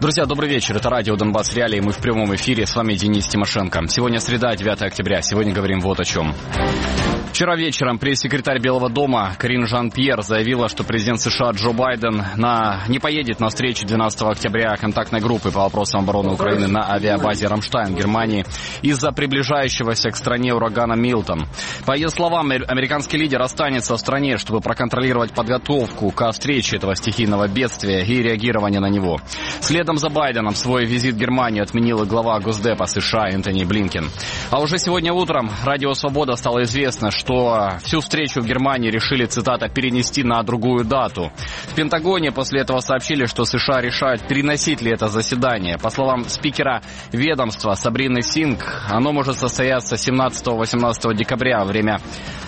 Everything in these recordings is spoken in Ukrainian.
Друзья, добрый вечер. Это радио «Донбасс Реалии». Мы в прямом эфире. С вами Денис Тимошенко. Сегодня среда, 9 октября. Сегодня говорим вот о чем. Вчера вечером пресс-секретарь Белого дома Карин Жан-Пьер заявила, что президент США Джо Байден не поедет на встречу 12 октября контактной группы по вопросам обороны Украины на авиабазе «Рамштайн» в Германии из-за приближающегося к стране урагана Милтон. По ее словам, американский лидер останется в стране, чтобы проконтролировать подготовку ко встрече этого стихийного бедствия и реагирование на него. Следом за Байденом свой визит в Германию отменил и глава Госдепа США Энтони Блинкен. А уже сегодня утром Радио Свобода стало известно, что всю встречу в Германии решили, цитата, перенести на другую дату. В Пентагоне после этого сообщили, что США решают, переносить ли это заседание. По словам спикера ведомства Сабрины Синг, оно может состояться 17-18 декабря, во время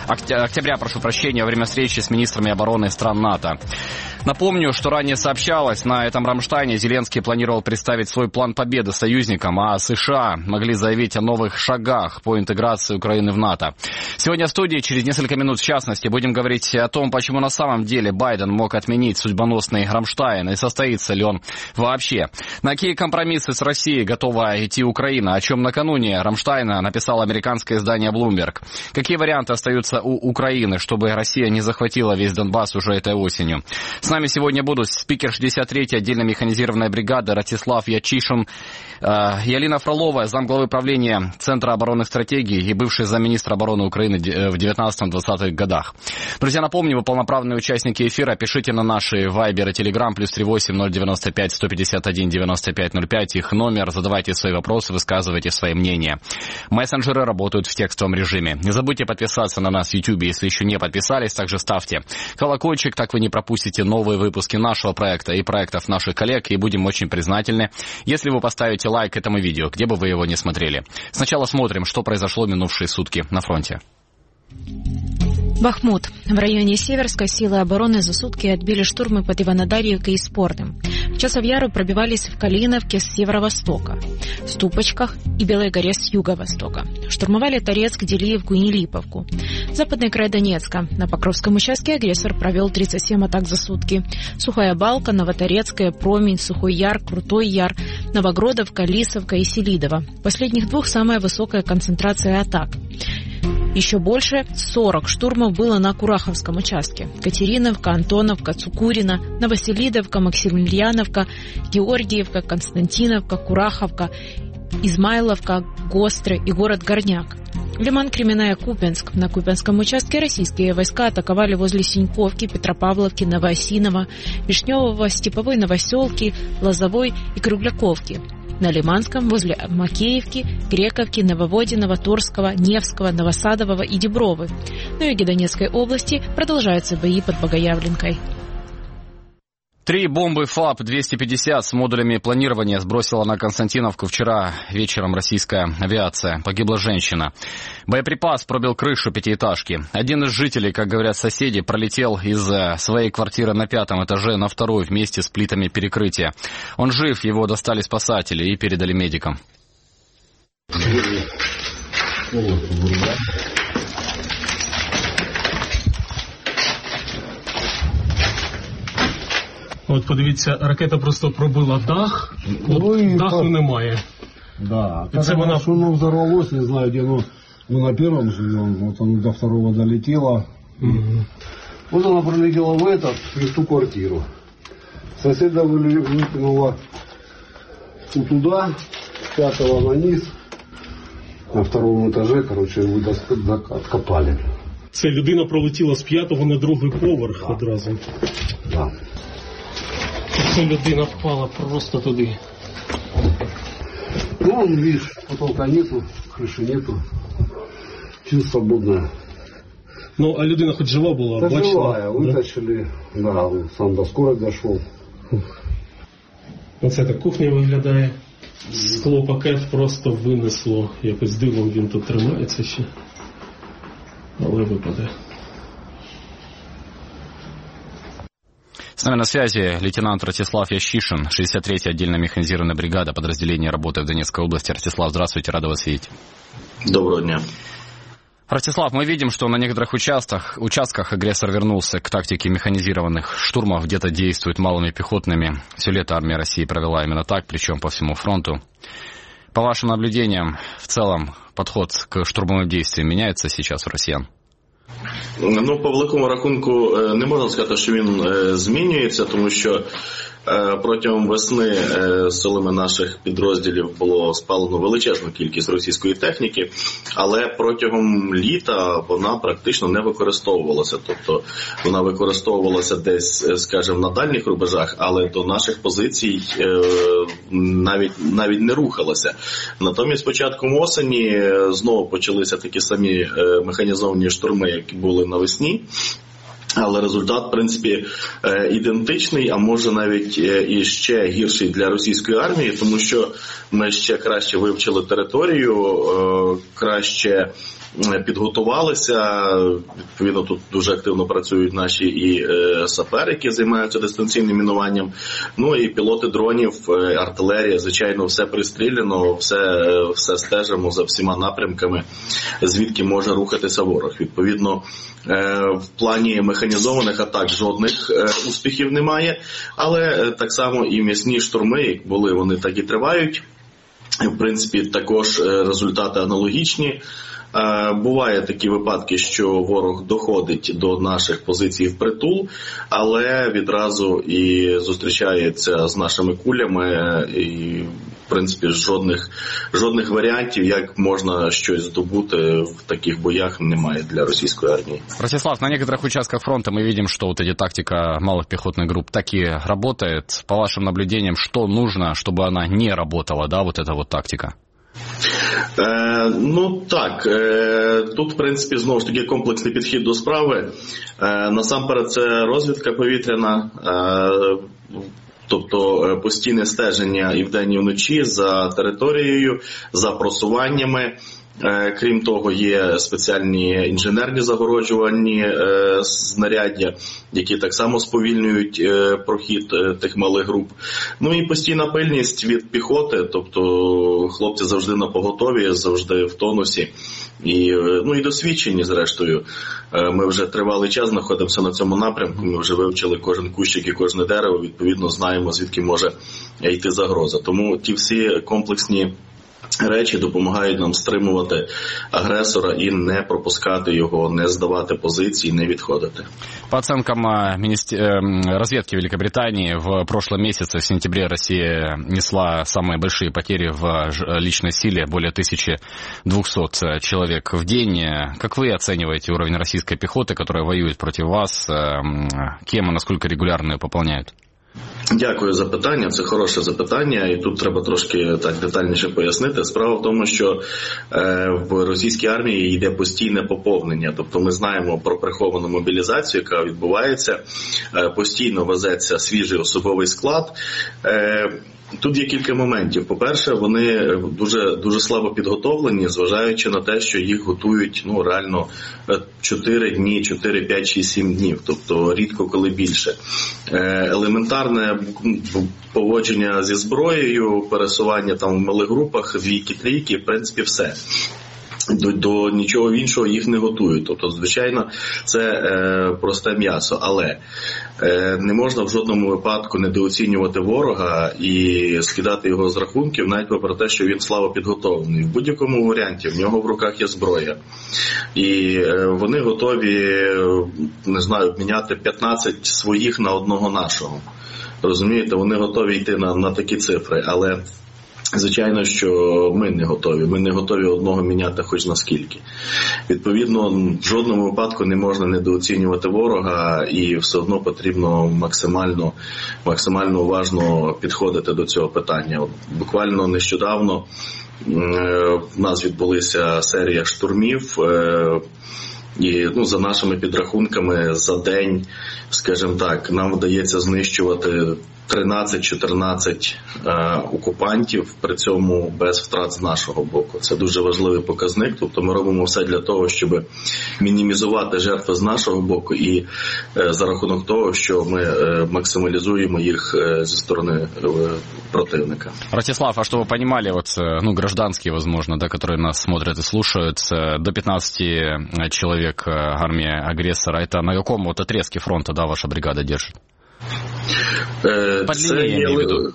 встречи с министрами обороны стран НАТО. Напомню, что ранее сообщалось, на этом Рамштайне Зеленский планировал представить свой план победы союзникам, а США могли заявить о новых шагах по интеграции Украины в НАТО. Сегодня в студии, через несколько минут в частности, будем говорить о том, почему на самом деле Байден мог отменить судьбоносный Рамштайн и состоится ли он вообще. На какие компромиссы с Россией готова идти Украина, о чем накануне Рамштайна написало американское издание Bloomberg. Какие варианты остаются у Украины, чтобы Россия не захватила весь Донбасс уже этой осенью. С нами сегодня будут спикер 63-й отдельно механизированной бригады Ростислав Ячишин, Ялина Фролова, замглавы правления Центра оборонных стратегий и бывший замминистра обороны Украины в 19-20-х годах. Друзья, напомню, вы полноправные участники эфира. Пишите на наши Вайбер и Телеграм +38 095 151 95 05. Их номер. Задавайте свои вопросы, высказывайте свои мнения. Мессенджеры работают в текстовом режиме. Не забудьте подписаться на нас в YouTube, если еще не подписались. Также ставьте колокольчик, так вы не пропустите новые выпуски нашего проекта и проектов наших коллег. И будем очень признательны, если вы поставите лайк этому видео, где бы вы его не смотрели. Сначала смотрим, что произошло в минувшие сутки на фронте. Бахмут. В районе Северска силы обороны за сутки отбили штурмы под Иванодарьевкой и Спорным. В Часовьяру пробивались в Калиновке с северо-востока, Ступочках и Белой горе с юго-востока. Штурмовали Торецк, Делиевку и Нелиповку. Западный край Донецка. На Покровском участке агрессор провел 37 атак за сутки. Сухая Балка, Новоторецкая, Промень, Сухой Яр, Крутой Яр, Новогродовка, Лисовка и Селидово. Последних двух самая высокая концентрация атак. Еще больше 40 штурмов было на Кураховском участке. Катериновка, Антоновка, Цукурина, Новоселидовка, Максимiliaновка, Георгиевка, Константиновка, Кураховка, Измайловка, Гостры и город Горняк. Лиман, Кременная, Купянск. На Купянском участке российские войска атаковали возле Синьковки, Петропавловки, Новоосиново, Вишневого, Степовой Новоселки, Лозовой и Кругляковки. На Лиманском возле Макеевки, Грековки, Нововодиного, Торского, Невского, Новосадового и Дебровы. На юге Донецкой области продолжаются бои под Богоявленкой. 3 бомбы ФАП-250 с модулями планирования сбросила на Константиновку вчера вечером российская авиация. Погибла женщина. Боеприпас пробил крышу пятиэтажки. Один из жителей, как говорят соседи, пролетел из своей квартиры на 5-м этаже на 2-й вместе с плитами перекрытия. Он жив, его достали спасатели и передали медикам. От подивіться, ракета просто пробила дах, даху немає. Да, это вона... оно взорвалось, не знаю, где оно, мы на 1-м живем, вот оно до 2-го долетело. Вот она пролетела в ту квартиру. Соседа выкинула туда, с 5-го на низ, на 2-м этаже, короче, его откопали. Це людина пролетіла з 5-го на 2-й поверх одразу. Да. Ця людина впала просто туди. Ну, видишь, потолка нету, крыши нету. Чуть свободная. Ну, а людина хоть жива была? Да, живая, вытащили. Да, сам до скорой дошел. Оце так кухня виглядає. Склопакет просто винесло. Якось дивом він тут тримається ще. Але випаде. С нами на связи лейтенант Ростислав Ящишин, 63-я отдельно механизированная бригада, подразделение работы в Донецкой области. Ростислав, здравствуйте, рада вас видеть. Доброго дня. Ростислав, мы видим, что на некоторых участках агрессор вернулся к тактике механизированных штурмов, где-то действует малыми пехотными. Все лето армия России провела именно так, причем по всему фронту. По вашим наблюдениям, в целом подход к штурмовым действиям меняется сейчас у россиян? Ну, по великому рахунку не можна сказати, що він змінюється, тому що протягом весни силами наших підрозділів було спалено величезну кількість російської техніки, але протягом літа вона практично не використовувалася. Тобто вона використовувалася десь, скажімо, на дальніх рубежах, але до наших позицій навіть не рухалася. Натомість з початком осені знову почалися такі самі механізовані штурми, які були навесні. Але результат, в принципі, ідентичний, а може навіть і ще гірший для російської армії, тому що ми ще краще вивчили територію, краще підготувалися. Відповідно, тут дуже активно працюють наші і сапери, які займаються дистанційним мінуванням. Ну і пілоти дронів, артилерія, звичайно, все пристріляно, все стежимо за всіма напрямками, звідки може рухатися ворог. Відповідно, в плані механізованих атак жодних успіхів немає, але так само і м'ясні штурми, як були, вони так і тривають. В принципі, також результати аналогічні. Буває такі випадки, що ворог доходить до наших позицій впритул, але відразу і зустрічається з нашими кулями, і в принципі жодних варіантів, як можна щось здобути в таких боях, немає для російської армії. Ростислав, на некоторых участках фронта мы видим, что вот эта тактика малых пехотных групп таки работает. По вашим наблюдениям, что нужно, чтобы она не работала, да, вот эта вот тактика? Ну так, тут в принципі знову ж таки комплексний підхід до справи. Насамперед це розвідка повітряна, тобто постійне стеження і вдень, і вночі за територією, за просуваннями. Крім того, є спеціальні інженерні загороджувальні знаряддя, які так само сповільнюють прохід тих малих груп. Ну і постійна пильність від піхоти, тобто хлопці завжди на поготові, завжди в тонусі. І досвідчені, зрештою. Ми вже тривалий час знаходимося на цьому напрямку, ми вже вивчили кожен кущик і кожне дерево, відповідно знаємо, звідки може йти загроза. Тому ті всі комплексні речі допомагають нам стримувати агрессора и не пропускать его, не сдавать позиции, не відходити. По оценкам разведки Великобритании, в прошлом месяце, в сентябре, Россия несла самые большие потери в личной силе, более 1200 человек в день. Как вы оцениваете уровень российской пехоты, которая воюет против вас? Кем и насколько регулярно ее пополняют? Дякую за питання, це хороше запитання, і тут треба трошки так детальніше пояснити. Справа в тому, що в російській армії йде постійне поповнення, тобто ми знаємо про приховану мобілізацію, яка відбувається, постійно везеться свіжий особовий склад. Тут є кілька моментів. По-перше, вони дуже слабо підготовлені, зважаючи на те, що їх готують реально 4 дні, 4, 5, 6, 7 днів, тобто рідко коли більше. Елементарне поводження зі зброєю, пересування там в малих групах, 2-3, в принципі, все. До нічого іншого їх не готують. Тобто, звичайно, це просте м'ясо. Але не можна в жодному випадку недооцінювати ворога і скидати його з рахунків, навіть попри те, що він слабо підготовлений. В будь-якому варіанті в нього в руках є зброя. І вони готові, не знаю, обміняти 15 своїх на одного нашого. Розумієте, вони готові йти на такі цифри, але звичайно, що ми не готові. Ми не готові одного міняти хоч наскільки. Відповідно, в жодному випадку не можна недооцінювати ворога, і все одно потрібно максимально уважно підходити до цього питання. От, буквально нещодавно в нас відбулася серія штурмів, і за нашими підрахунками за день, скажімо так, нам вдається знищувати 13-14 окупантів, при цьому без втрат з нашого боку. Це дуже важливий показник, тобто ми робимо все для того, щоб мінімізувати жертви з нашого боку і за рахунок того, що ми максималізуємо їх зі сторони противника. Ростислав, а чтобы вы понимали, вот, ну, гражданские, возможно, да, которые нас смотрят и слушают, до 15 человек армия агрессора, это на каком вот отрезке фронта, да, ваша бригада держит? По длине, я имею в виду.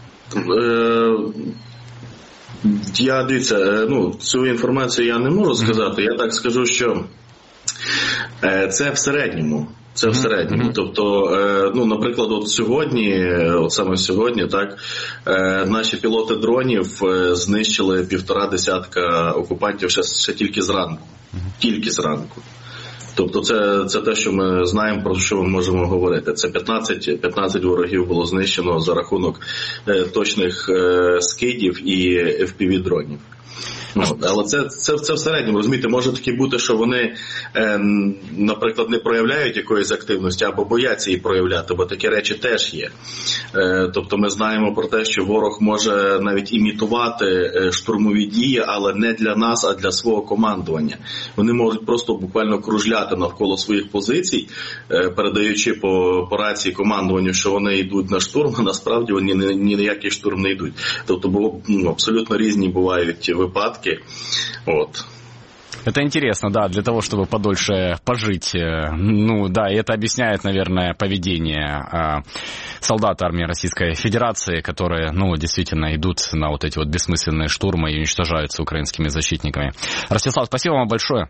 Я, дивіться, ну, цю інформацію я не можу сказати. Я так скажу, що це в середньому. Це в середньому. Тобто, ну, наприклад, от сьогодні, от саме сьогодні, так, наші пілоти дронів знищили 1,5 десятка окупантів ще тільки зранку. Тільки зранку. Тобто це те, що ми знаємо, про що ми можемо говорити. Це 15 ворогів було знищено за рахунок точних скидів і FPV-дронів. Але це в середньому, розумієте, може таки бути, що вони, наприклад, не проявляють якоїсь активності або бояться її проявляти, бо такі речі теж є. Тобто ми знаємо про те, що ворог може навіть імітувати штурмові дії, але не для нас, а для свого командування. Вони можуть просто буквально кружляти навколо своїх позицій, передаючи по рації командуванню, що вони йдуть на штурм, а насправді вони ні на який штурм не йдуть. Тобто абсолютно різні бувають випадки. Вот. Это интересно, да, для того, чтобы подольше пожить. Ну, да, и это объясняет, наверное, поведение солдат армии Российской Федерации, которые, ну, действительно идут на вот эти вот бессмысленные штурмы и уничтожаются украинскими защитниками. Ростислав, спасибо вам большое.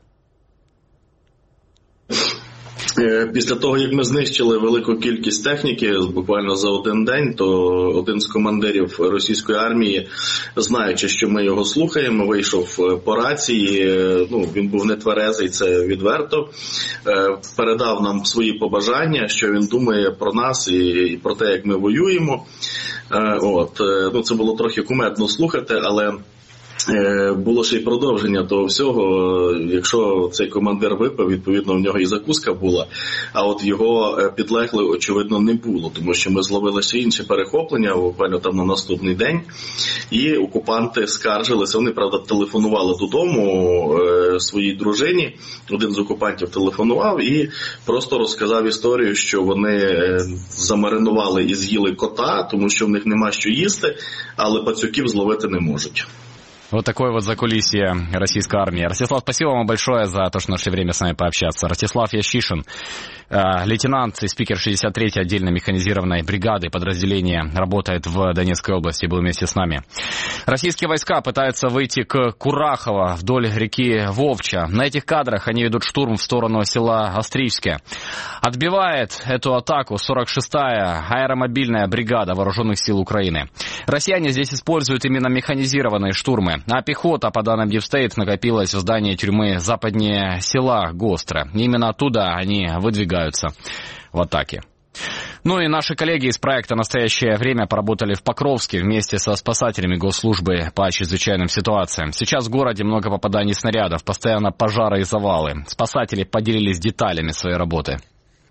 Після того, як ми знищили велику кількість техніки, буквально за один день, то один з командирів російської армії, знаючи, що ми його слухаємо, вийшов по рації, ну, він був нетверезий, це відверто, передав нам свої побажання, що він думає про нас і про те, як ми воюємо. Ну, це було трохи кумедно слухати, але було ще й продовження того всього. Якщо цей командир випив, відповідно, в нього і закуска була, а от його підлеглих, очевидно, не було, тому що ми зловили ще інше перехоплення, буквально там на наступний день, і окупанти скаржилися. Вони, правда, телефонували додому своїй дружині, один з окупантів телефонував і просто розказав історію, що вони замаринували і з'їли кота, тому що в них нема що їсти, але пацюків зловити не можуть. Вот такое вот закулисье российской армии. Ростислав, спасибо вам большое за то, что нашли время с нами пообщаться. Ростислав Ящишин, лейтенант и спикер 63-й отдельной механизированной бригады подразделения, работает в Донецкой области, был вместе с нами. Российские войска пытаются выйти к Курахово вдоль реки Вовча. На этих кадрах они ведут штурм в сторону села Австрийское. Отбивает эту атаку 46-я аэромобильная бригада вооруженных сил Украины. Россияне здесь используют именно механизированные штурмы. А пехота, по данным Дипстейт, накопилась в здании тюрьмы западнее села Гостро. Именно оттуда они выдвигаются в атаке. Ну и наши коллеги из проекта «Настоящее время» поработали в Покровске вместе со спасателями госслужбы по чрезвычайным ситуациям. Сейчас в городе много попаданий снарядов, постоянно пожары и завалы. Спасатели поделились деталями своей работы.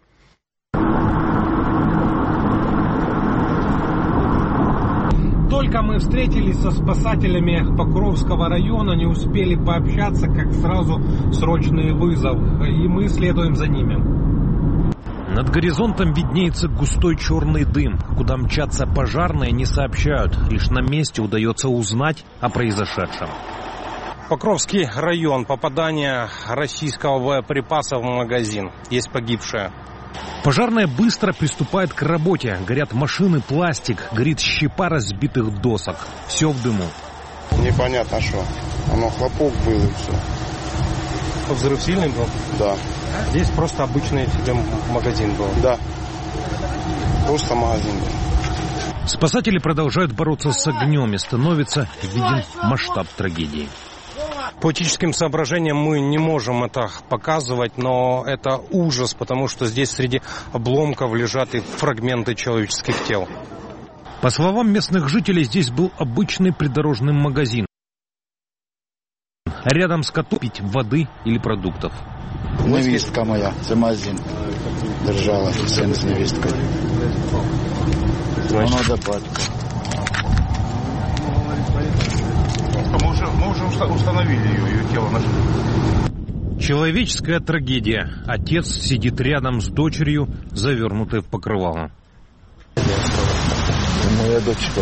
Только мы встретились со спасателями Покровского района, не успели пообщаться, как сразу срочный вызов, и мы следуем за ними. Над горизонтом виднеется густой черный дым. Куда мчатся пожарные, не сообщают. Лишь на месте удается узнать о произошедшем. Покровский район. Попадание российского боеприпаса в магазин. Есть погибшие. Пожарные быстро приступают к работе. Горят машины, пластик, горит щепа разбитых досок. Все в дыму. Непонятно что. Оно хлопок был и все. Взрыв сильный был? Да. Здесь просто обычный магазин был? Да. Просто магазин был. Спасатели продолжают бороться с огнем, и становится виден масштаб трагедии. По этическим соображениям мы не можем это показывать, но это ужас, потому что здесь среди обломков лежат и фрагменты человеческих тел. По словам местных жителей, здесь был обычный придорожный магазин. Рядом с котом пить воды или продуктов. Невістка моя, це магазин держала, син з невісткою. Она до батька. Мы уже установили ее тело нашли. Человеческая трагедия. Отец сидит рядом с дочерью, завернутой в покрывало. Моя дочка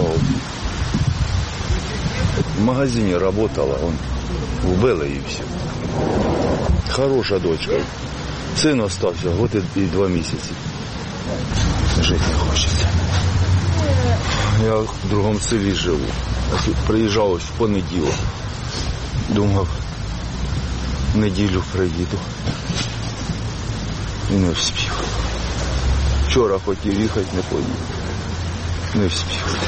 в магазине работала, убила и все. Хорошая дочка. Сын остался, год и 2 месяца. Жить не хочется. Я в другому селі живу. Приїжджав ось в понеділок. Думав, в неділю приїду. І не встиг. Вчора хотів їхати, не поїхав. Не встиг.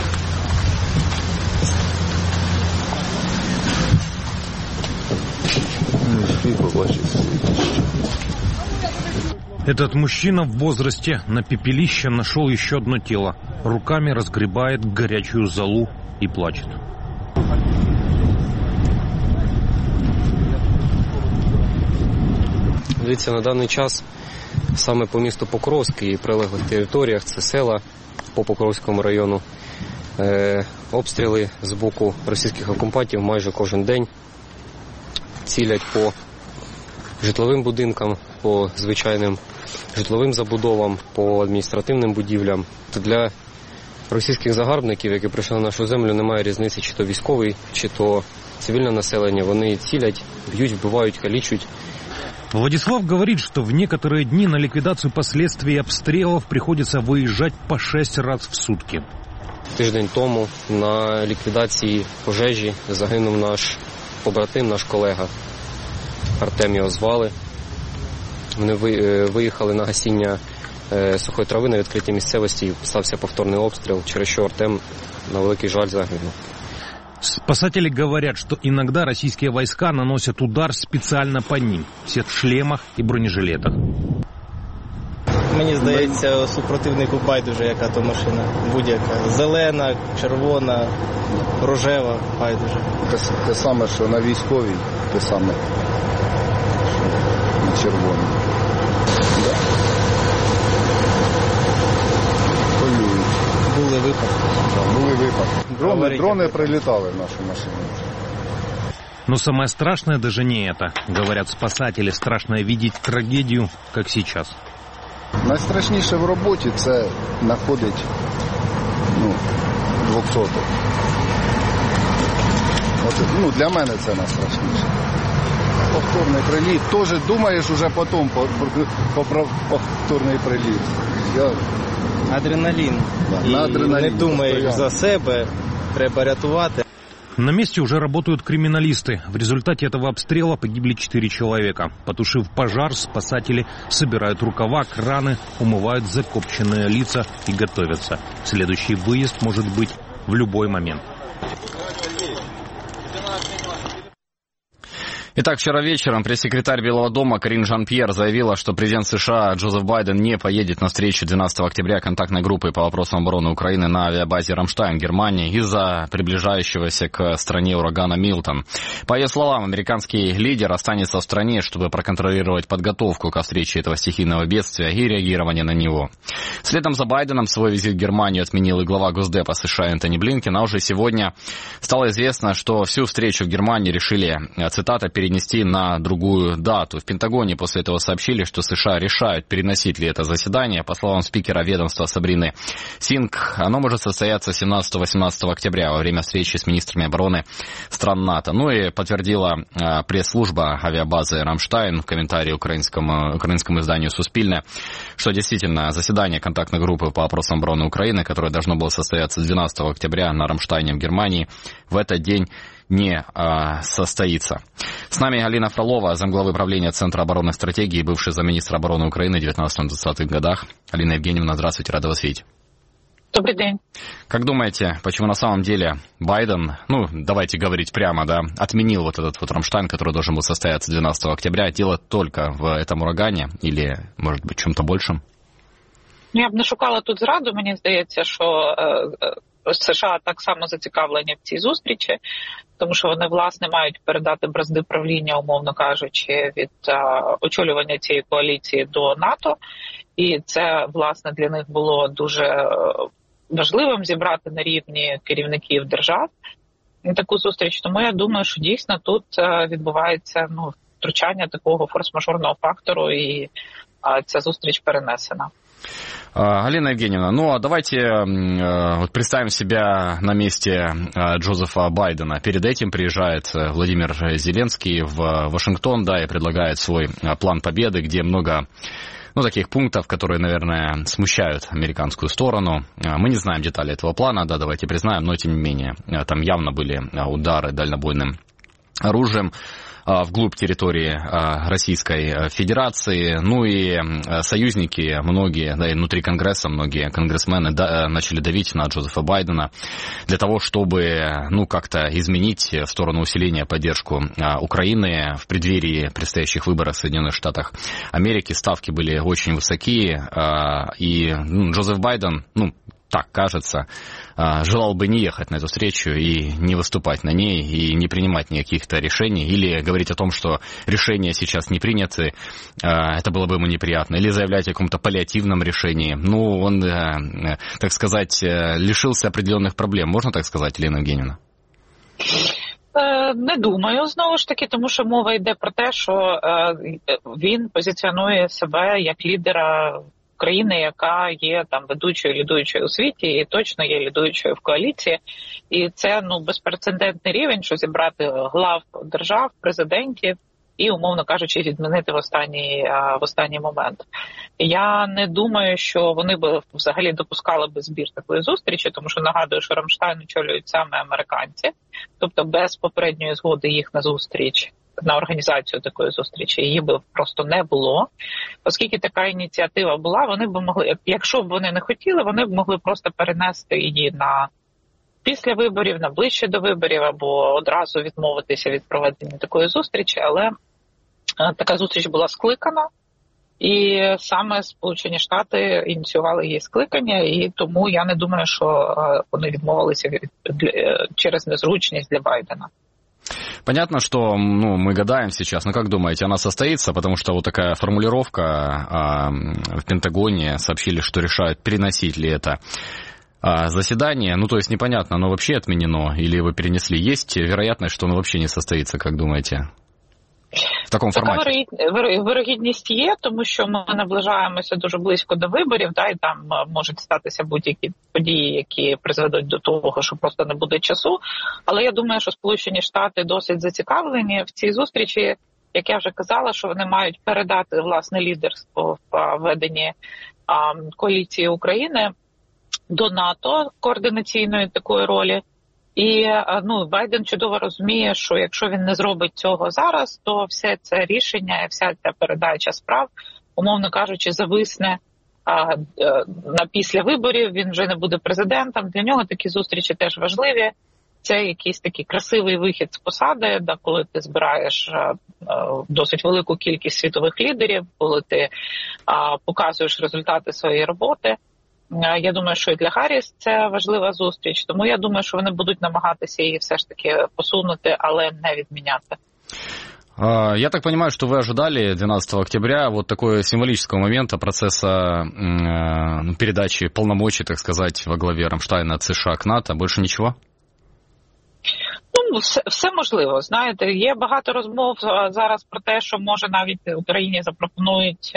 Не встиг побачити свою дочку. Этот мужчина в возрасте на пепелище нашел еще одно тело. Руками разгребает горячую золу и плачет. Дивіться, на даний час саме по місту Покровськ і прилеглих територіях, це села по Покровському району, обстріли з боку російських окупантів майже кожен день. Цілять по житловим будинкам, по звичайним житловим забудовам, по адміністративним будівлям. Для російських загарбників, які прийшли на нашу землю, немає різниці, чи то військовий, чи то цивільне населення. Вони цілять, б'ють, вбивають, калічуть. Владислав говорит, что в некоторые дни на ликвидацию последствий обстрелов приходится выезжать по 6 раз в сутки. Тиждень тому на ліквідації пожежі загинув наш побратим, наш колега. Артем його звали. Вони виїхали на гасіння сухої трави на відкритій місцевості, стався повторний обстріл, через що Артем, на великий жаль, загинув. Спасатели говорят, что иногда российские войска наносят удар специально по ним. Все в шлемах и бронежилетах. Мені здається, супротивнику байдуже, яка то машина. Будь-яка. Зелена, червона, рожева, байдуже. Те саме, що на військовій, те саме, що на червоній. Да. Полюють. Були випадки. Да, були випадки. Дрони прилітали в нашу машину. Но самое страшное даже не это. Говорят спасатели, страшно видеть трагедию, как сейчас. Найстрашніше в роботі – це знаходить 200-х. Для мене це найстрашніше. Повторний приліт. Теж думаєш уже потім про повторний приліт. Адреналін. Да, на адреналін. Не думаєш за себе, треба рятувати. На месте уже работают криминалисты. В результате этого обстрела погибли 4 человека. Потушив пожар, спасатели собирают рукава, краны, умывают закопченные лица и готовятся. Следующий выезд может быть в любой момент. Итак, вчера вечером пресс-секретарь Белого дома Карин Жан-Пьер заявила, что президент США Джозеф Байден не поедет на встречу 12 октября контактной группы по вопросам обороны Украины на авиабазе «Рамштайн» в Германии из-за приближающегося к стране урагана Милтон. По ее словам, американский лидер останется в стране, чтобы проконтролировать подготовку ко встрече этого стихийного бедствия и реагирование на него. Следом за Байденом свой визит в Германию отменил и глава Госдепа США Энтони Блинкен, а уже сегодня стало известно, что всю встречу в Германии решили, цитата, перенести на другую дату. В Пентагоне после этого сообщили, что США решают, переносить ли это заседание. По словам спикера ведомства Сабрины Синг, оно может состояться 17-18 октября во время встречи с министрами обороны стран НАТО. Ну и подтвердила пресс-служба авиабазы «Рамштайн» в комментарии украинскому изданию «Суспильне», что действительно заседание контактной группы по вопросам обороны Украины, которое должно было состояться 12 октября на «Рамштайне» в Германии, в этот день не состоится. С нами Галина Фролова, замглавы правления Центра оборонных стратегий, бывший замминистра обороны Украины в 19-20-х годах. Галина Евгеньевна, здравствуйте, рада вас видеть. Добрый день. Как думаете, почему на самом деле Байден, давайте говорить прямо, отменил вот этот вот Рамштайн, который должен был состояться 12 октября, дело только в этом урагане или, может быть, чем-то большем? Я б не шукала тут зраду, мені здається, що США так само зацікавлені в цій зустрічі, тому що вони, власне, мають передати бразди правління, умовно кажучи, від очолювання цієї коаліції до НАТО. І це, власне, для них було дуже важливим зібрати на рівні керівників держав таку зустріч. Тому я думаю, що дійсно тут відбувається втручання такого форс-мажорного фактору, і ця зустріч перенесена. Галина Евгеньевна, давайте представим себя на месте Джозефа Байдена. Перед этим приезжает Владимир Зеленский в Вашингтон, и предлагает свой план победы, где много таких пунктов, которые, наверное, смущают американскую сторону. Мы не знаем детали этого плана, давайте признаем, но тем не менее, там явно были удары дальнобойным оружием вглубь территории Российской Федерации. И союзники многие, и внутри Конгресса многие конгрессмены начали давить на Джозефа Байдена для того, чтобы, как-то изменить в сторону усиления поддержку Украины в преддверии предстоящих выборов в Соединенных Штатах Америки. Ставки были очень высокие, и Джозеф Байден, так кажется, желал бы не ехать на эту встречу и не выступать на ней, и не принимать никаких-то решений, или говорить о том, что решения сейчас не приняты, это было бы ему неприятно, или заявлять о каком-то паллиативном решении. Он, так сказать, лишился определенных проблем. Можно так сказать, Елена Евгеньевна? Не думаю, знову ж таки, тому що мова йде про те, що він позиціонує себе як лідера країни, яка є там ведучою, лідуючою у світі, і точно є лідуючою в коаліції. І це безпрецедентний рівень, що зібрати глав держав, президентів і, умовно кажучи, відмінити в останній момент. Я не думаю, що вони б взагалі допускали би збір такої зустрічі, тому що нагадую, що Рамштайн очолюють саме американці, тобто без попередньої згоди їх на зустріч, на організацію такої зустрічі, її би просто не було. Оскільки така ініціатива була, вони б могли, якщо б вони не хотіли, вони б могли просто перенести її на після виборів, на ближче до виборів, або одразу відмовитися від проведення такої зустрічі, але така зустріч була скликана, і саме Сполучені Штати ініціювали її скликання, і тому я не думаю, що вони відмовилися через незручність для Байдена. Понятно, что мы гадаем сейчас, но как думаете, она состоится? Потому что вот такая формулировка в Пентагоне сообщили, что решают, переносить ли это заседание. То есть непонятно, оно вообще отменено или его перенесли. Есть вероятность, что оно вообще не состоится, как думаете? В такому форматі? Така вирогідність є, тому що ми наближаємося дуже близько до виборів, і там можуть статися будь-які події, які призведуть до того, що просто не буде часу. Але я думаю, що Сполучені Штати досить зацікавлені в цій зустрічі. Як я вже казала, що вони мають передати власне лідерство в веденні коаліції України до НАТО, координаційної такої ролі. І Байден чудово розуміє, що якщо він не зробить цього зараз, то все це рішення, вся ця передача справ, умовно кажучи, зависне на після виборів, він вже не буде президентом. Для нього такі зустрічі теж важливі. Це якийсь такий красивий вихід з посади, коли ти збираєш досить велику кількість світових лідерів, коли ти показуєш результати своєї роботи. Я думаю, що і для Харріс це важлива зустріч, тому я думаю, що вони будуть намагатися її все ж таки посунути, але не відміняти. Я так понимаю, что вы ожидали 12 октября вот такого символического момента процесса передачи полномочий, так сказать, во главе Рамштайна от США к НАТО. Больше ничего? Все можливо. Знаєте, є багато розмов зараз про те, що може навіть Україні запропонують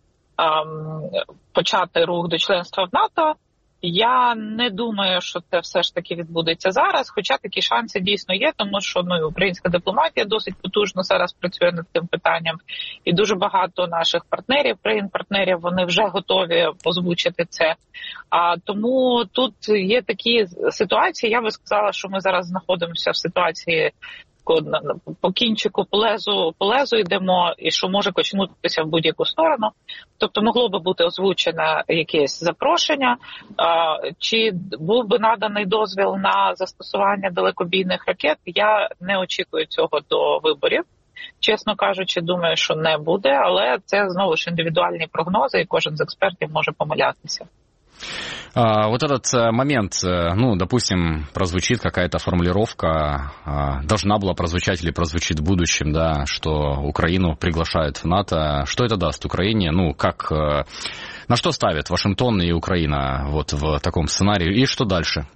почати рух до членства в НАТО. Я не думаю, що це все ж таки відбудеться зараз, хоча такі шанси дійсно є, тому що українська дипломатія досить потужно зараз працює над цим питанням, і дуже багато наших партнерів, країн-партнерів, вони вже готові озвучити це. Тому тут є такі ситуації, я би сказала, що ми зараз знаходимося в ситуації по кінчику, по лезу йдемо, і що може качнутися в будь-яку сторону. Тобто могло би бути озвучене якесь запрошення, чи був би наданий дозвіл на застосування далекобійних ракет. Я не очікую цього до виборів. Чесно кажучи, думаю, що не буде, але це знову ж індивідуальні прогнози, і кожен з експертів може помилятися. Вот этот момент, ну, допустим, прозвучит какая-то формулировка, должна была прозвучать или прозвучит в будущем, да, что Украину приглашают в НАТО. Что это даст Украине? Ну, как, на что ставят Вашингтон и Украина вот в таком сценарии? И что дальше?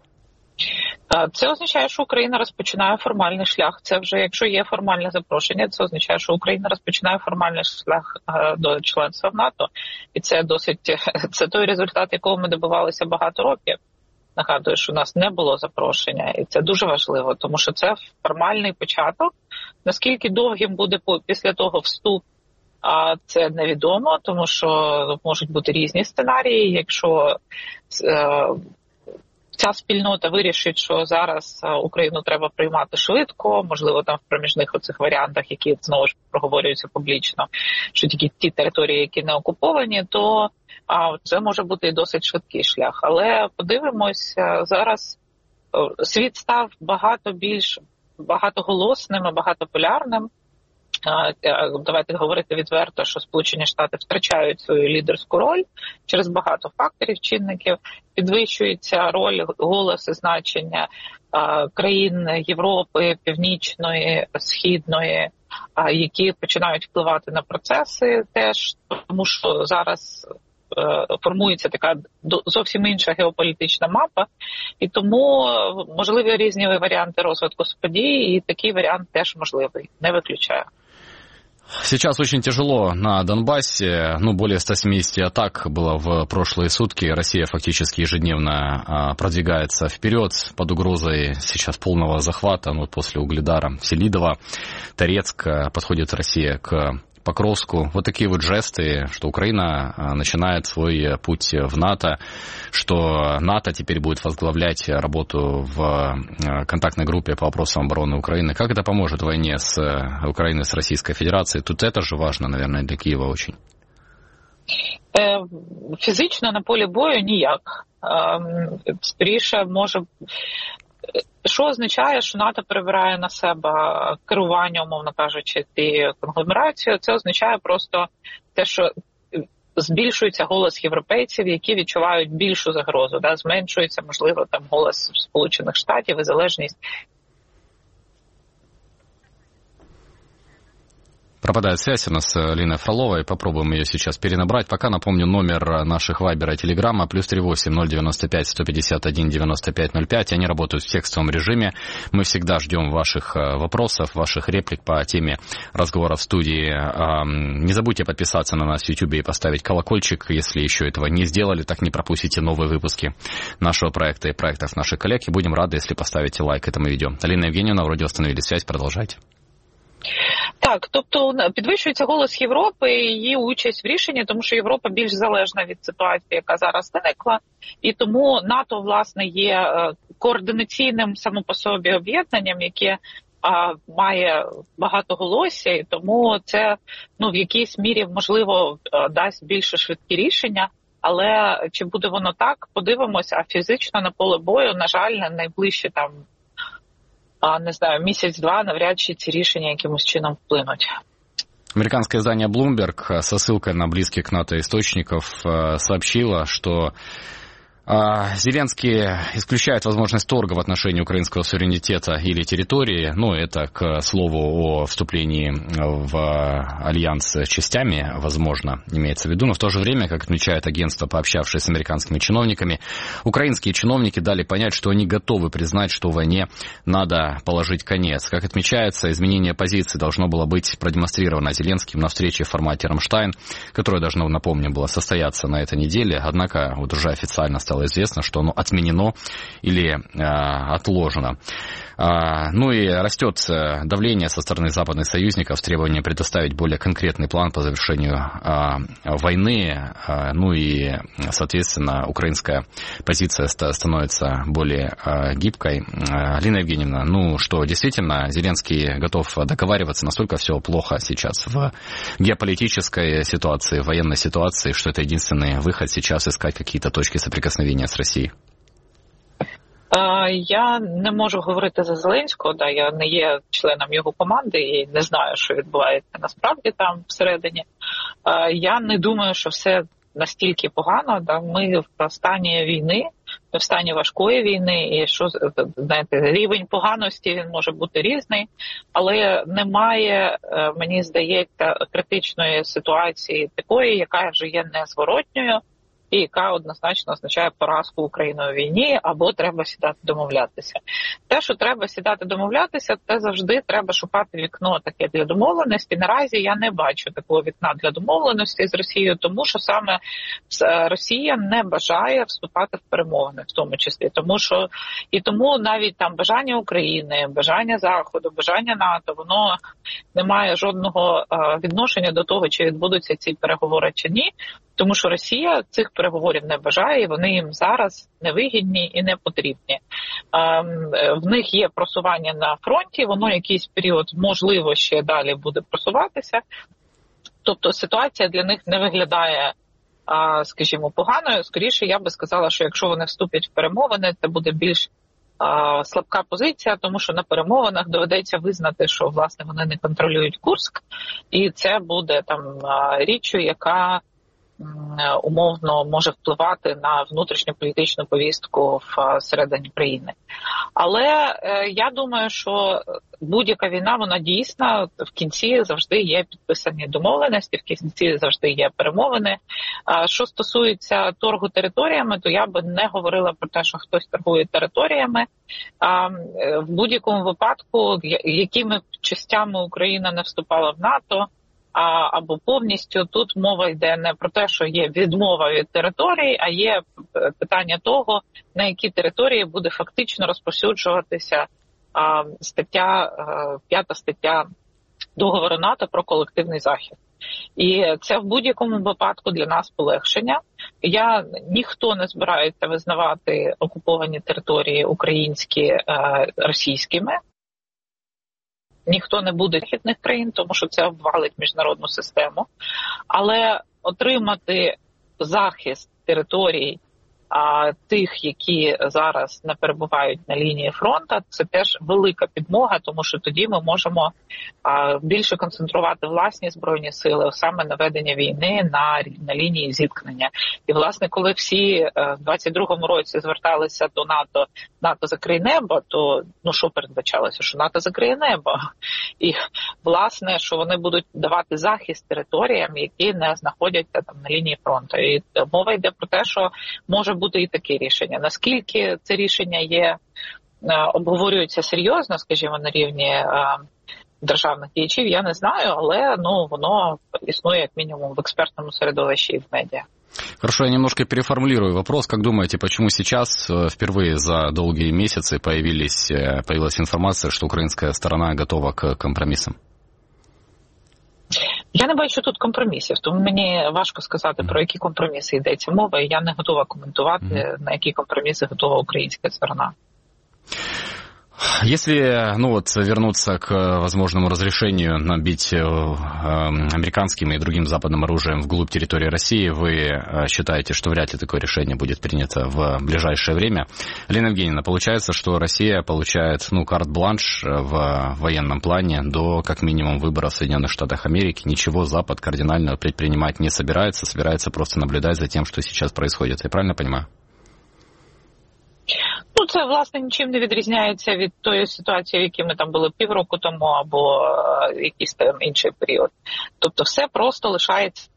Це означає, що Україна розпочинає формальний шлях. Це вже, якщо є формальне запрошення, це означає, що Україна розпочинає формальний шлях до членства в НАТО. І це це той результат, якого ми добивалися багато років. Нагадую, що у нас не було запрошення, і це дуже важливо, тому що це формальний початок. Наскільки довгим буде після того вступ, це невідомо, тому що можуть бути різні сценарії. Якщо ця спільнота вирішить, що зараз Україну треба приймати швидко, можливо, там в проміжних оцих варіантах, які знову ж проговорюються публічно, що тільки ті території, які не окуповані, то це може бути і досить швидкий шлях. Але подивимось, зараз світ став багато більш багатоголосним і багатополярним. Давайте говорити відверто, що Сполучені Штати втрачають свою лідерську роль через багато факторів, чинників. Підвищується роль, голос і значення країн Європи, Північної, Східної, які починають впливати на процеси теж, тому що зараз формується така зовсім інша геополітична мапа, і тому можливі різні варіанти розвитку подій, і такий варіант теж можливий, не виключаю. Сейчас очень тяжело на Донбассе, более 170 атак было в прошлые сутки, Россия фактически ежедневно продвигается вперед под угрозой сейчас полного захвата, после Угледара, Селидова, Торецк, подходит Россия к Покровску. Вот такие вот жесты, что Украина начинает свой путь в НАТО, что НАТО теперь будет возглавлять работу в контактной группе по вопросам обороны Украины. Как это поможет войне с Украиной, с Российской Федерацией? Тут это же важно, наверное, для Киева очень. Фізично на полі бою ніяк. Скоріше може... Що означає, що НАТО перебирає на себе керування, умовно кажучи, тією конгломерацією? Це означає просто те, що збільшується голос європейців, які відчувають більшу загрозу, зменшується, можливо, там голос Сполучених Штатів і залежність. Пропадает связь у нас с Линой Фроловой. Попробуем ее сейчас перенабрать. Пока напомню номер наших вайбера и телеграмма +38 095 151 95 05. Они работают в текстовом режиме. Мы всегда ждем ваших вопросов, ваших реплик по теме разговора в студии. Не забудьте подписаться на нас в YouTube и поставить колокольчик, если еще этого не сделали. Так не пропустите новые выпуски нашего проекта и проектов наших коллег. И будем рады, если поставите лайк этому видео. Алина Евгеньевна, вроде установили связь. Продолжайте. Так, тобто підвищується голос Європи і її участь в рішенні, тому що Європа більш залежна від ситуації, яка зараз виникла, і тому НАТО, власне, є координаційним само по собі об'єднанням, яке має багатоголосся, і тому це в якійсь мірі, можливо, дасть більше швидкі рішення, але чи буде воно так, подивимося, а фізично на поле бою, на жаль, на найближчі там не знаю, месяц-два навряд чи ці рішення якимось чином вплинуть. Американское издание Bloomberg со ссылкой на близких к НАТО источников сообщило, что Зеленский исключает возможность торга в отношении украинского суверенитета или территории. Это к слову о вступлении в альянс с частями, возможно, имеется в виду. Но в то же время, как отмечает агентство, пообщавшись с американскими чиновниками, украинские чиновники дали понять, что они готовы признать, что войне надо положить конец. Как отмечается, изменение позиции должно было быть продемонстрировано Зеленским на встрече в формате «Рамштайн», которая должна, напомню, была состояться на этой неделе. Однако вот уже официально стало известно, что оно отменено или отложено. И растет давление со стороны западных союзников с требованием предоставить более конкретный план по завершению войны. И, соответственно, украинская позиция становится более гибкой. Алина Евгеньевна, что действительно Зеленский готов договариваться, настолько все плохо сейчас в геополитической ситуации, в военной ситуации, что это единственный выход сейчас искать какие-то точки соприкосновения з Росії? Я не можу говорити за Зеленського, я не є членом його команди і не знаю, що відбувається насправді там всередині. Я не думаю, що все настільки погано, да, ми в стані війни, в стані важкої війни, і що, знаєте, рівень поганості він може бути різний, але немає, мені здається, критичної ситуації такої, яка вже є незворотньою, і яка однозначно означає поразку України у війні, або треба сідати домовлятися. Те, що треба сідати домовлятися, це завжди треба шукати вікно таке для домовленості. Наразі я не бачу такого вікна для домовленості з Росією, тому що саме Росія не бажає вступати в перемовини, в тому числі. Тому навіть там бажання України, бажання Заходу, бажання НАТО, воно не має жодного відношення до того, чи відбудуться ці переговори чи ні. Тому що Росія цих переговорів не бажає, вони їм зараз невигідні і не потрібні. В них є просування на фронті, воно якийсь період, можливо, ще далі буде просуватися. Тобто ситуація для них не виглядає, скажімо, поганою. Скоріше, я би сказала, що якщо вони вступлять в перемовини, це буде більш слабка позиція, тому що на перемовинах доведеться визнати, що, власне, вони не контролюють Курськ, і це буде там річчю, яка умовно може впливати на внутрішню політичну повістку всередині країни. Але я думаю, що будь-яка війна, вона дійсна, в кінці завжди є підписані домовленості, в кінці завжди є перемовини. Що стосується торгу територіями, то я би не говорила про те, що хтось торгує територіями. В будь-якому випадку, якими б частями Україна не вступала в НАТО, або повністю, тут мова йде не про те, що є відмова від території, а є питання того, на які території буде фактично розповсюджуватися п'ята стаття договору НАТО про колективний захист. І це в будь-якому випадку для нас полегшення. Ніхто не збирається визнавати окуповані території українські російськими. Ніхто не буде західних країн, тому що це обвалить міжнародну систему. Але отримати захист територій тих, які зараз не перебувають на лінії фронту, це теж велика підмога, тому що тоді ми можемо більше концентрувати власні збройні сили саме на ведення війни на лінії зіткнення. І, власне, коли всі в 22-му році зверталися до НАТО закриє небо, то що передбачалося? Що НАТО закриє небо. І, власне, що вони будуть давати захист територіям, які не знаходяться там на лінії фронту. І мова йде про те, що може бути і таке рішення. Наскільки це рішення обговорюється серйозно, скажімо, на рівні державних діячів, я не знаю, але воно існує як мінімум в експертному середовищі і в медіа. Хорошо, я немножко переформулирую вопрос. Как думаете, почему сейчас впервые за долгие месяцы появилась информация, что украинская сторона готова к компромиссам? Я не бачу тут компромісів, тому мені важко сказати, про які компроміси йдеться мова, і я не готова коментувати, на які компроміси готова українська сторона. Если, вернуться к возможному разрешению набить американским и другим западным оружием вглубь территории России, вы считаете, что вряд ли такое решение будет принято в ближайшее время? Лена Евгеньевна, получается, что Россия получает, карт-бланш в военном плане до, как минимум, выборов в Соединенных Штатах Америки. Ничего Запад кардинально предпринимать не собирается просто наблюдать за тем, что сейчас происходит. Я правильно понимаю? Це, власне, нічим не відрізняється від тої ситуації, в якій ми там були півроку тому, або якийсь там інший період. Тобто все просто лишається.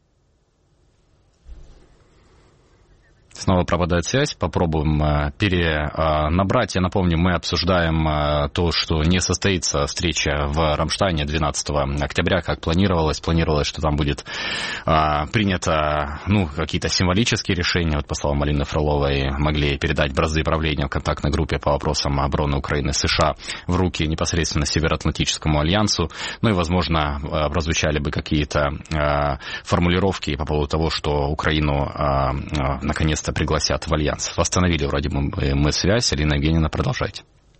Снова пропадает связь. Попробуем перенабрать. Я напомню, мы обсуждаем то, что не состоится встреча в Рамштайне 12 октября, как планировалось. Планировалось, что там будет принято какие-то символические решения. Вот, по словам Алины Фроловой, могли передать бразды правления в контактной группе по вопросам обороны Украины США в руки непосредственно Североатлантическому альянсу. И, возможно, прозвучали бы какие-то формулировки по поводу того, что Украину наконец пригласят в альянс. Восстановили вроде бы мы связь. Алина Евгеньевна, продолжайте.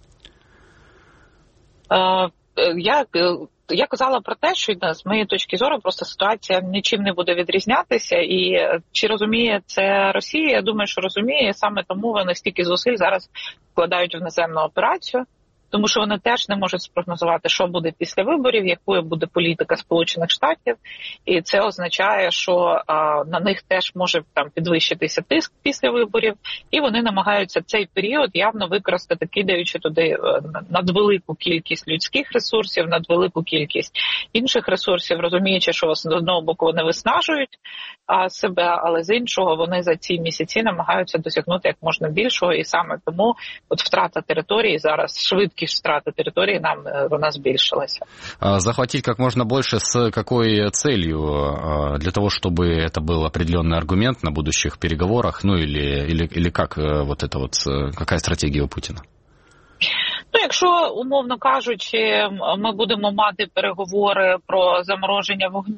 Я казала про те, що з моєї точки зору просто ситуація нічим не буде відрізнятися. І чи розуміє це Росія? Я думаю, що розуміє. Саме тому вони стільки зусиль зараз вкладають в наземну операцію. тому що вони теж не можуть спрогнозувати, що буде після виборів, якою буде політика Сполучених Штатів, і це означає, що на них теж може там підвищитися тиск після виборів, і вони намагаються цей період явно використати, кидаючи туди надвелику кількість людських ресурсів, надвелику кількість інших ресурсів, розуміючи, що з одного боку вони виснажують себе, але з іншого вони за ці місяці намагаються досягнути як можна більшого, і саме тому от втрата території зараз, швидкість втрати території вона збільшилася. Захватить как можно больше с какой целью? Для того, чтобы это был определенный аргумент на будущих переговорах, ну или как вот это вот, какая стратегия у Путина? Ну, якщо, умовно кажучи, ми будемо мати переговори про замороження вогню.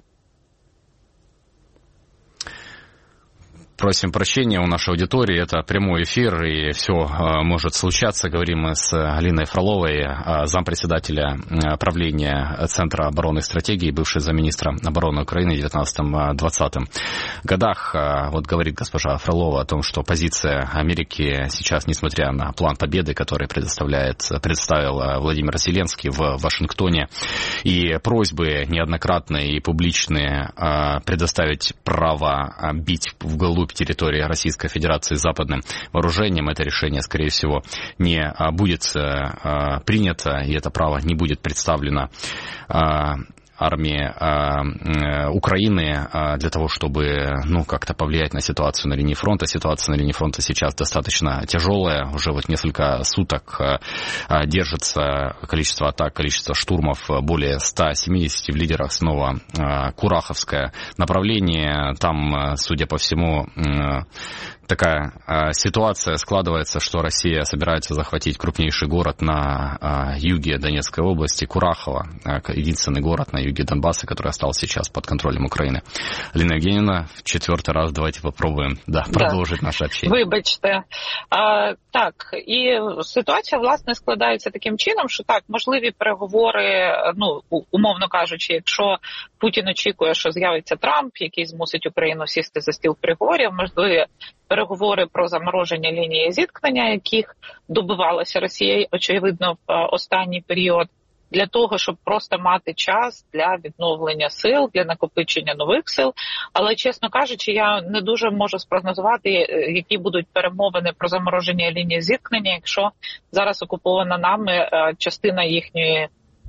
Просим прощения у нашей аудитории, это прямой эфир, и все может случаться. Говорим мы с Галиной Фроловой, зампредседателя правления Центра оборонной стратегии, бывшей замминистра обороны Украины в 19-20 годах. Вот говорит госпожа Фролова о том, что позиция Америки сейчас, несмотря на план победы, который представил Владимир Зеленский в Вашингтоне, и просьбы неоднократные и публичные предоставить право бить вглубь территории Российской Федерации западным вооружением, это решение, скорее всего, не будет принято, и это право не будет представлено армии Украины для того, чтобы как-то повлиять на ситуацию на линии фронта. Ситуация на линии фронта сейчас достаточно тяжелая. Уже вот несколько суток держится количество атак, количество штурмов более 170 в лидерах. Снова Кураховское направление. Там, судя по всему, такая ситуация складывается, что Россия собирается захватить крупнейший город на юге Донецкой области, Курахово, единственный город на юге Донбасса, который остался сейчас под контролем Украины. Алина Евгеньевна, в 4-й раз давайте попробуем продолжить наше общение. Вибачте. Так, і ситуація, власне, складається таким чином, що так, можливі переговори, умовно кажучи, якщо Путін очікує, що з'явиться Трамп, який змусить Україну сісти за стіл переговорів, можливі переговори про замороження лінії зіткнення, яких добивалася Росія, очевидно, в останній період, для того, щоб просто мати час для відновлення сил, для накопичення нових сил. Але, чесно кажучи, я не дуже можу спрогнозувати, які будуть перемовини про замороження лінії зіткнення, якщо зараз окупована нами частина їхньої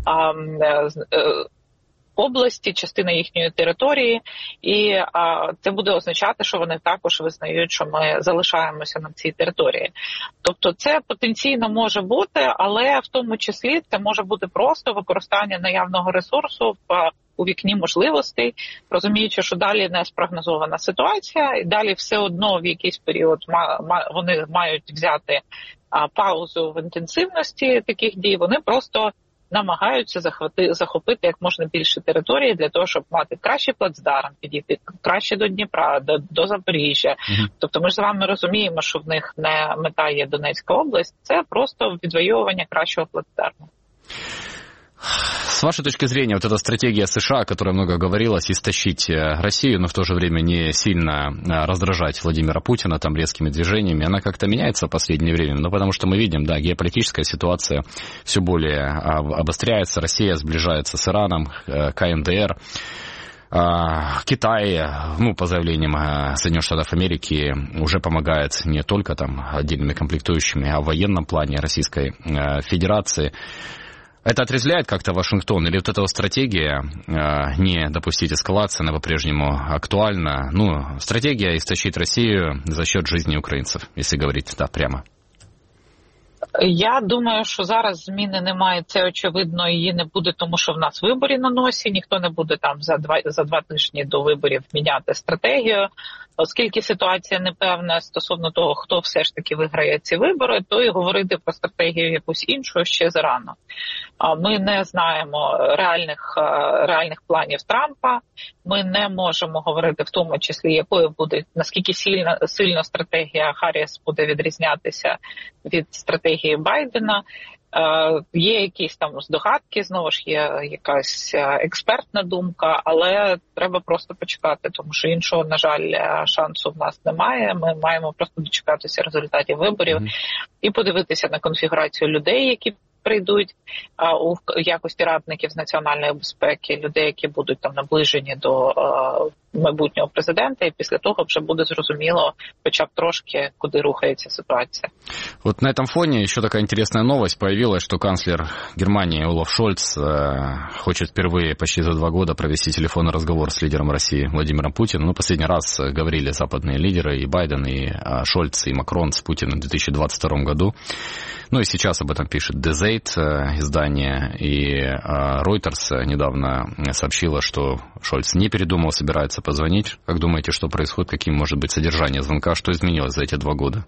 області, частина їхньої території, і це буде означати, що вони також визнають, що ми залишаємося на цій території. Тобто це потенційно може бути, але в тому числі це може бути просто використання наявного ресурсу у вікні можливостей, розуміючи, що далі не спрогнозована ситуація, і далі все одно в якийсь період вони мають взяти паузу в інтенсивності таких дій, вони просто намагаються захопити як можна більше території для того, щоб мати кращий плацдарм, підійти краще до Дніпра, до Запоріжжя. Тобто ми ж з вами розуміємо, що в них не мета є Донецька область, це просто відвоювання кращого плацдарму. С вашей точки зрения, вот эта стратегия США, о которой много говорилось, истощить Россию, но в то же время не сильно раздражать Владимира Путина там резкими движениями, она как-то меняется в последнее время? Ну, потому что мы видим, геополитическая ситуация все более обостряется, Россия сближается с Ираном, КНДР. Китай, по заявлениям Соединенных Штатов Америки, уже помогает не только там отдельными комплектующими, а в военном плане Российской Федерации. Это отрезвляет как-то Вашингтон, или вот эта стратегия не допустить эскалации, она по-прежнему актуальна? Стратегия истощить Россию за счет жизни украинцев, если говорить прямо. Я думаю, що зараз зміни немає, це очевидно, її не буде, тому що в нас вибори на носі, ніхто не буде там за два тижні до виборів міняти стратегію. Оскільки ситуація непевна стосовно того, хто все ж таки виграє ці вибори, то і говорити про стратегію якусь іншу ще зарано. Ми не знаємо реальних планів Трампа, ми не можемо говорити в тому числі, якою буде, наскільки сильно стратегія Харріс буде відрізнятися від стратегії Байдена. Є якісь там здогадки, знову ж є якась експертна думка, але треба просто почекати, тому що іншого, на жаль, шансу в нас немає. Ми маємо просто дочекатися результатів виборів і подивитися на конфігурацію людей, які прийдуть у якості радників з національної безпеки, людей, які будуть там наближені до майбутнього президента, і після того вже буде зрозуміло хоча б трошки, куди рухається ситуация. Вот на этом фоне еще такая интересная новость появилась, что канцлер Германии Олаф Шольц хочет впервые почти за 2 года провести телефонный разговор с лидером России Владимиром Путиным. Последний раз говорили западные лидеры, и Байден, и Шольц, и Макрон с Путиным в 2022 году. Ну и сейчас об этом пишет The Zate издание, и Reuters недавно сообщила, что Шольц не передумал, собирается позвонить. Как думаете, что происходит, каким может быть содержание звонка, что изменилось за эти 2 года?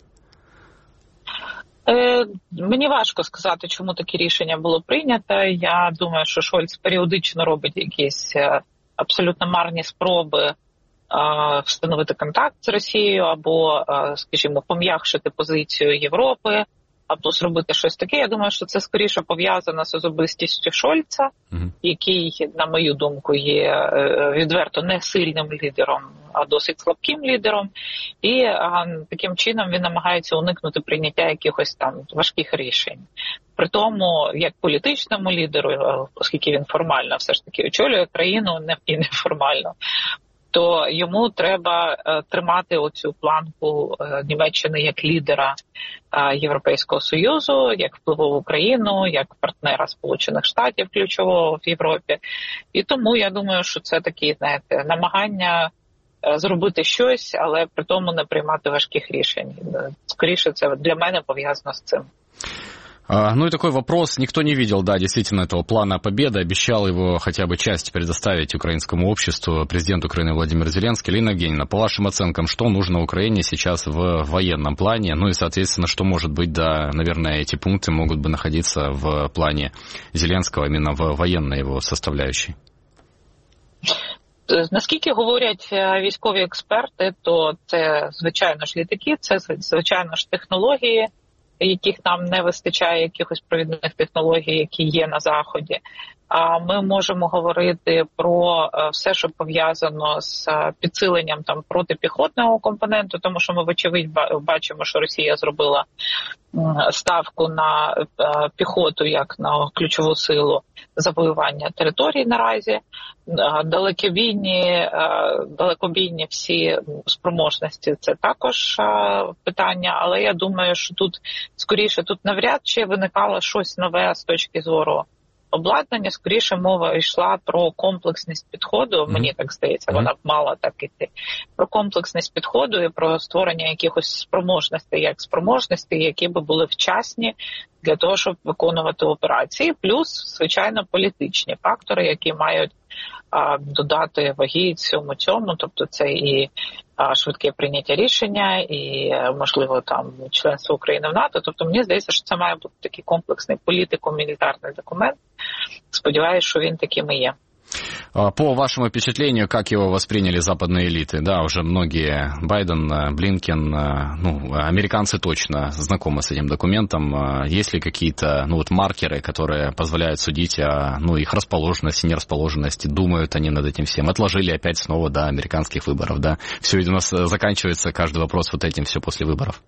Мені важко сказати, чому таке рішення було прийнято. Я думаю, що Шольц періодично робить якісь абсолютно марні спроби встановити контакт з Росією або, скажімо, пом'якшити позицію Європи, або зробити щось таке. Я думаю, що це скоріше пов'язано з особистістю Шольца, який, на мою думку, є відверто не сильним лідером, а досить слабким лідером. І таким чином він намагається уникнути прийняття якихось там важких рішень. При тому, як політичному лідеру, оскільки він формально все ж таки очолює країну, і неформально, то йому треба тримати оцю планку Німеччини як лідера Європейського Союзу, як впливову країну, як партнера Сполучених Штатів ключового в Європі. І тому я думаю, що це такі, знаєте, намагання зробити щось, але при тому не приймати важких рішень. Скоріше, це для мене пов'язано з цим. Ну и такой вопрос. Никто не видел, да, действительно, этого плана победы. Обещал его хотя бы часть предоставить украинскому обществу президент Украины Владимир Зеленский. Лина Евгеньевна, по вашим оценкам, что нужно Украине сейчас в военном плане? Ну и, соответственно, что может быть, да, наверное, эти пункты могут бы находиться в плане Зеленского именно в военной его составляющей? Наскільки говорять військові експерти, то це, звичайно ж, літаки, це, звичайно ж, технології, яких нам не вистачає, якихось провідних технологій, які є на Заході. А ми можемо говорити про все, що пов'язано з підсиленням там протипіхотного компоненту, тому що ми, вочевидь, бачимо, що Росія зробила ставку на піхоту як на ключову силу завоювання територій наразі. Далекобійні всі спроможності – це також питання, але я думаю, що тут скоріше навряд чи виникало щось нове з точки зору обладнання, скоріше мова йшла про комплексність підходу, мені так здається, вона б мала так іти, про комплексність підходу і про створення якихось спроможностей, які би були вчасні для того, щоб виконувати операції, плюс, звичайно, політичні фактори, які мають додати ваги цьому, тобто це і швидке прийняття рішення, і, можливо, там членство України в НАТО. Тобто, мені здається, що це має бути такий комплексний політико-мілітарний документ. Сподіваюсь, що він таким і є. По вашему впечатлению, как его восприняли западные элиты? Да, уже многие, Байден, Блинкен, американцы точно знакомы с этим документом. Есть ли какие-то, маркеры, которые позволяют судить о, их расположенности, нерасположенности? Думают они над этим всем? Отложили опять снова до американских выборов, да? Все, у нас заканчивается каждый вопрос вот этим, все после выборов.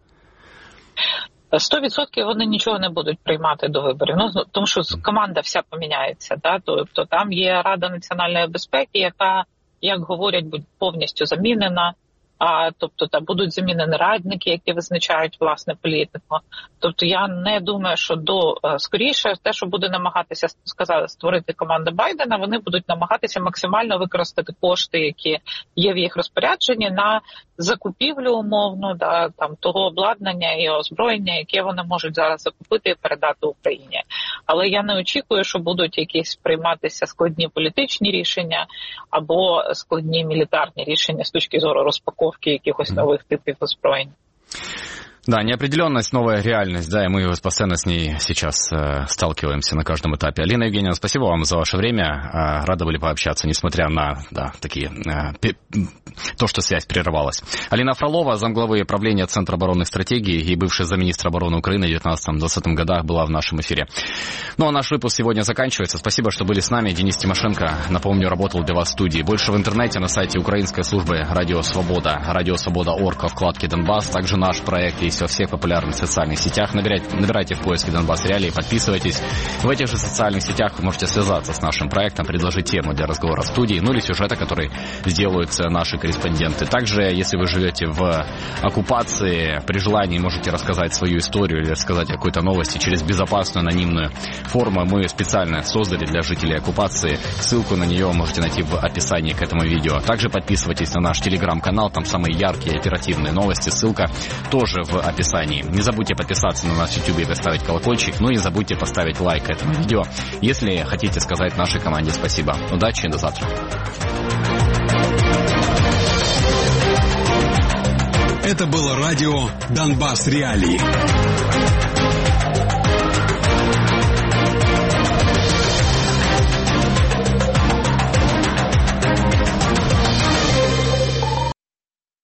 100% вони нічого не будуть приймати до виборів, тому що команда вся поміняється. Да? Тобто там є Рада національної безпеки, яка, як говорять, буде повністю замінена. Тобто будуть замінені радники, які визначають власне політику. Тобто я не думаю, що скоріше те, що буде намагатися створити команда Байдена, вони будуть намагатися максимально використати кошти, які є в їх розпорядженні, на закупівлю умовно, там того обладнання і озброєння, яке вони можуть зараз закупити і передати Україні. Але я не очікую, що будуть якісь прийматися складні політичні рішення або складні мілітарні рішення з точки зору розпаковки якихось нових типів озброєнь. Да, неопределенность, новая реальность, да, и мы постоянно с ней сейчас сталкиваемся на каждом этапе. Лина Евгеньевна, спасибо вам за ваше время. Рады были пообщаться, несмотря на, то, что связь прерывалась. Алина Фролова, замглавы правления Центра оборонных стратегий и бывшая замминистра обороны Украины в 19-20 годах, была в нашем эфире. Ну, а наш выпуск сегодня заканчивается. Спасибо, что были с нами. Денис Тимошенко, напомню, работал для вас в студии. Больше в интернете на сайте украинской службы Радио Свобода, радиосвобода.орг, во вкладке Донбасс. Также наш проект есть во всех популярных социальных сетях. Набирайте в поиске «Донбасс Реалии», подписывайтесь. В этих же социальных сетях вы можете связаться с нашим проектом, предложить тему для разговора в студии, ну или сюжета, который сделают наши корреспонденты. Также, если вы живете в оккупации, при желании можете рассказать свою историю или рассказать о какой-то новости через безопасную анонимную форму. Мы специально создали для жителей оккупации. Ссылку на нее можете найти в описании к этому видео. Также подписывайтесь на наш телеграм-канал, там самые яркие оперативные новости. Ссылка тоже в описании. Не забудьте подписаться на наш YouTube и поставить колокольчик. Ну и не забудьте поставить лайк этому видео, если хотите сказать нашей команде спасибо. Удачи и до завтра. Это было радио «Донбасс Реалии».